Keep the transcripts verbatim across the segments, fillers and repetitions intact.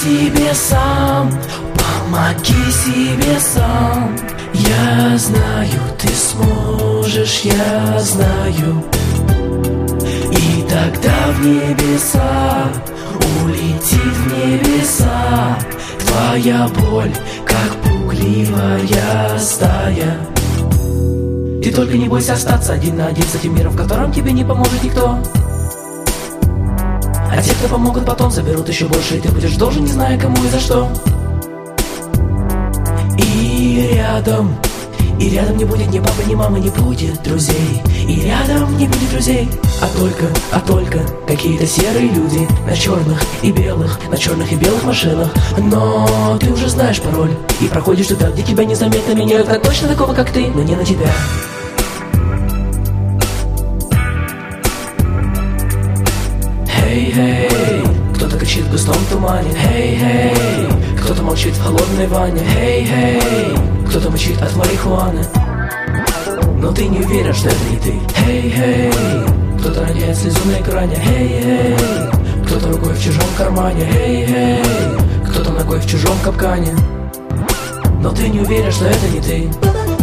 себе сам, помоги себе сам. Я знаю, ты сможешь, я знаю. И тогда в небеса улетит в небеса твоя боль, как пугливая стая. Ты только не бойся остаться один на один с этим миром, в котором тебе не поможет никто. А те, кто помогут потом, заберут еще больше, и ты будешь должен, не зная кому и за что. И рядом, и рядом не будет ни папы, ни мамы, не будет друзей. И рядом не будет друзей, а только, а только какие-то серые люди на черных и белых, на черных и белых машинах. Но ты уже знаешь пароль и проходишь туда, где тебя незаметно меняют на точно такого, как ты, но не на тебя. Хей-хей, кто-то кричит в густом тумане. Хей-хей, кто-то молчит в холодной ванне. Хей-хей, кто-то мочит от марихуаны. Но ты не уверен, что это не ты. Хей-хей, кто-то роняет слезу на экране. Хей-хей, кто-то рукой в чужом кармане. Хей-хей, кто-то ногой в чужом капкане. Но ты не уверен, что это не ты.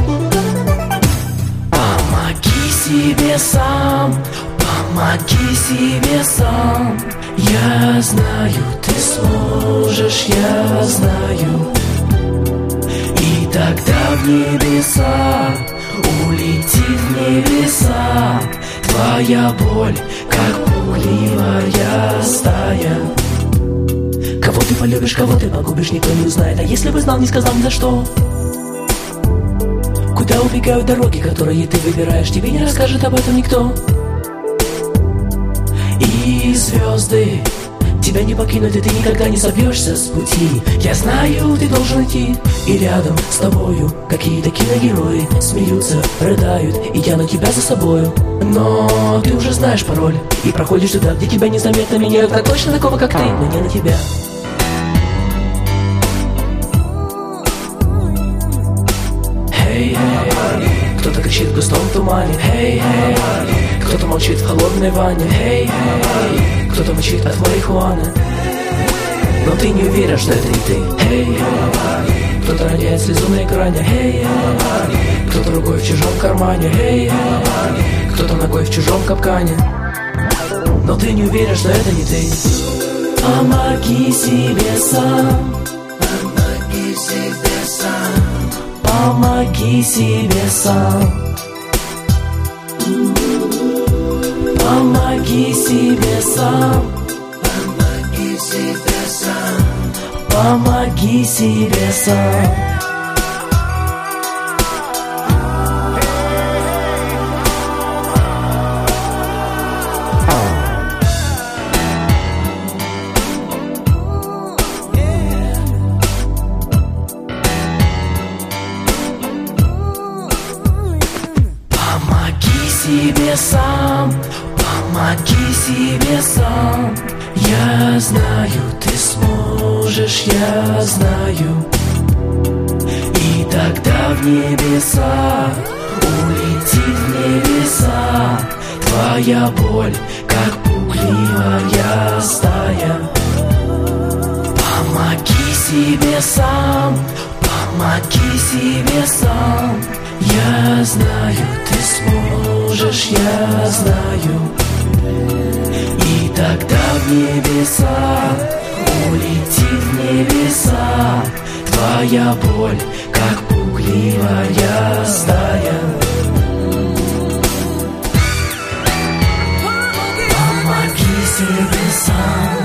Помоги себе сам, помоги себе сам. Я знаю, ты сможешь, я знаю. И тогда в небеса улетит в небеса твоя боль, как пугливая стая. Кого ты полюбишь, кого ты погубишь, никто не узнает. А если бы знал, не сказал ни за что. Куда убегают дороги, которые ты выбираешь, тебе не расскажет об этом никто. И звезды тебя не покинут, и ты никогда не собьешься с пути. Я знаю, ты должен идти. И рядом с тобою какие-то киногерои смеются, рыдают и тянут тебя за собою. Но ты уже знаешь пароль и проходишь туда, где тебя незаметно меняют на точно такого, как ты, но не на тебя. Хей-хей, кто-то кричит в густом тумане. Хей-хей, кто-то молчит в холодной ванне. Хей-хей, кто-то мочит от марихуаны. Но ты не уверен, что это не ты. Хей-хей, кто-то роняет слезу на экране. Хей-хей, кто-то рукой в чужом кармане. Хей-хей, кто-то ногой в чужом капкане. Но ты не уверен, что это не ты. Помоги себе сам, помоги себе сам, помоги себе сам. Помоги себе сам, помоги себе сам, помоги себе сам. Помоги себе сам, помоги себе сам. Я знаю, ты сможешь, я знаю. И тогда в небеса улетит в небеса твоя боль, как пугливая стая. Помоги себе сам, помоги себе сам. Я знаю, ты сможешь, я знаю. И тогда в небеса улетит в небеса твоя боль, как пугливая стая. Помоги себе сам.